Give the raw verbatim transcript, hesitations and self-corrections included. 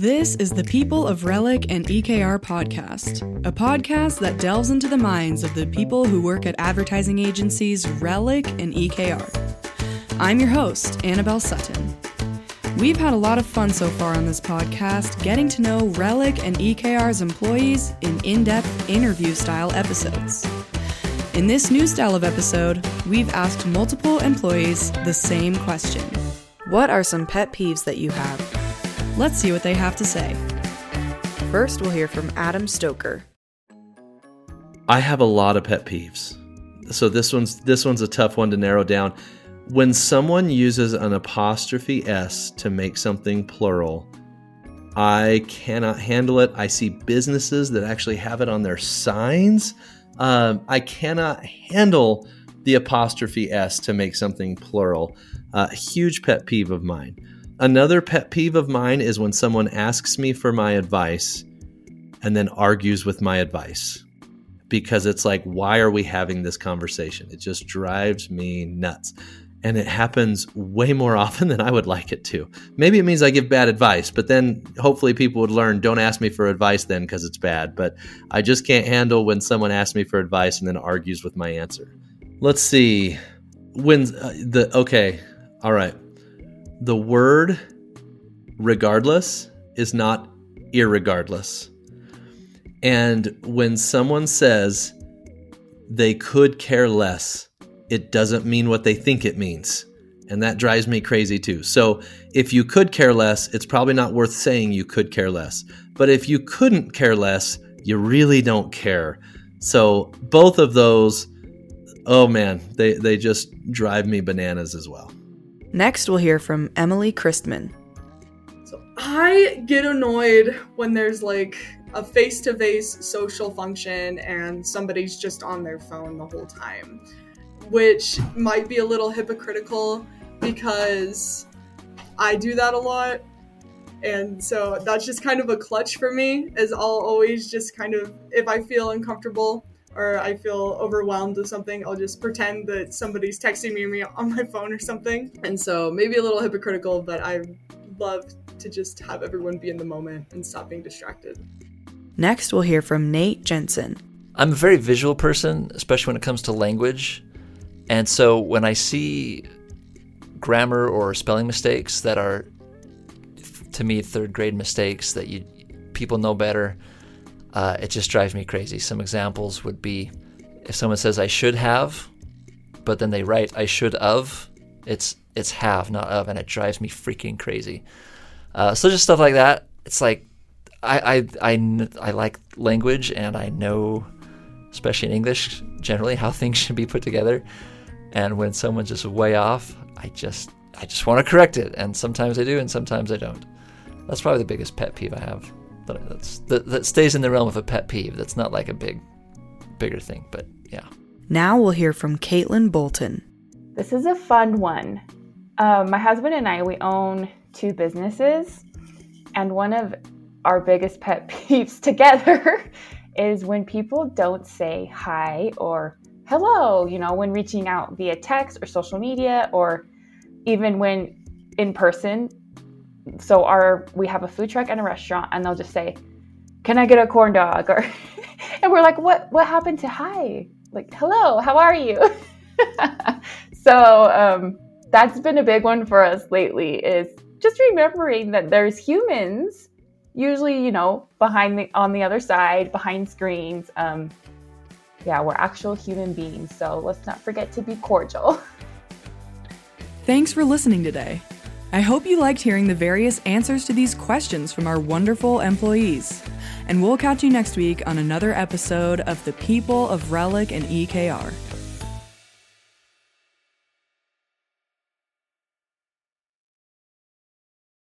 This is the People of Relic and E K R podcast, a podcast that delves into the minds of the people who work at advertising agencies Relic and E K R. I'm your host, Annabelle Sutton. We've had a lot of fun so far on this podcast, getting to know Relic and E K R's employees in in-depth interview-style episodes. In this new style of episode, we've asked multiple employees the same question. What are some pet peeves that you have? Let's see what they have to say. First, we'll hear from Adam Stoker. I have a lot of pet peeves. So this one's this one's a tough one to narrow down. When someone uses an apostrophe S to make something plural, I cannot handle it. I see businesses that actually have it on their signs. Um, I cannot handle the apostrophe S to make something plural. Uh, a huge pet peeve of mine. Another pet peeve of mine is when someone asks me for my advice and then argues with my advice. Because it's like, why are we having this conversation? It just drives me nuts. And it happens way more often than I would like it to. Maybe it means I give bad advice, but then hopefully people would learn, don't ask me for advice then because it's bad. But I just can't handle when someone asks me for advice and then argues with my answer. Let's see. When uh, the, okay, all right. The word regardless is not irregardless. And when someone says they could care less, it doesn't mean what they think it means. And that drives me crazy too. So if you could care less, it's probably not worth saying you could care less. But if you couldn't care less, you really don't care. So both of those, oh man, they, they just drive me bananas as well. Next, we'll hear from Emily Christman. So I get annoyed when there's like a face-to-face social function and somebody's just on their phone the whole time, which might be a little hypocritical because I do that a lot. And so that's just kind of a clutch for me, is I'll always just kind of, if I feel uncomfortable or I feel overwhelmed with something, I'll just pretend that somebody's texting me on my phone or something. And so maybe a little hypocritical, but I love to just have everyone be in the moment and stop being distracted. Next, we'll hear from Nate Jensen. I'm a very visual person, especially when it comes to language. And so when I see grammar or spelling mistakes that are, to me, third grade mistakes that you people know better, uh, it just drives me crazy. Some examples would be if someone says I should have, but then they write I should of, it's it's have, not of, and it drives me freaking crazy. Uh, so just stuff like that. It's like I, I, I, I like language, and I know, especially in English, generally how things should be put together. And when someone's just way off, I just I just want to correct it. And sometimes I do, and sometimes I don't. That's probably the biggest pet peeve I have. That, that's, that, that stays in the realm of a pet peeve. That's not like a big, bigger thing, but yeah. Now we'll hear from Caitlin Bolton. This is a fun one. Uh, my husband and I, we own two businesses. And one of our biggest pet peeves together is when people don't say hi or hello, you know, when reaching out via text or social media, or even when in person. So our we have a food truck and a restaurant, and they'll just say, "Can I get a corn dog?" Or and we're like, "What? What happened to hi? Like, hello, how are you?" So um, that's been a big one for us lately. Is just remembering that there's humans, usually, you know, behind the on the other side, behind screens. Um, Yeah, we're actual human beings, so let's not forget to be cordial. Thanks for listening today. I hope you liked hearing the various answers to these questions from our wonderful employees. And we'll catch you next week on another episode of the People of Relic and E K R.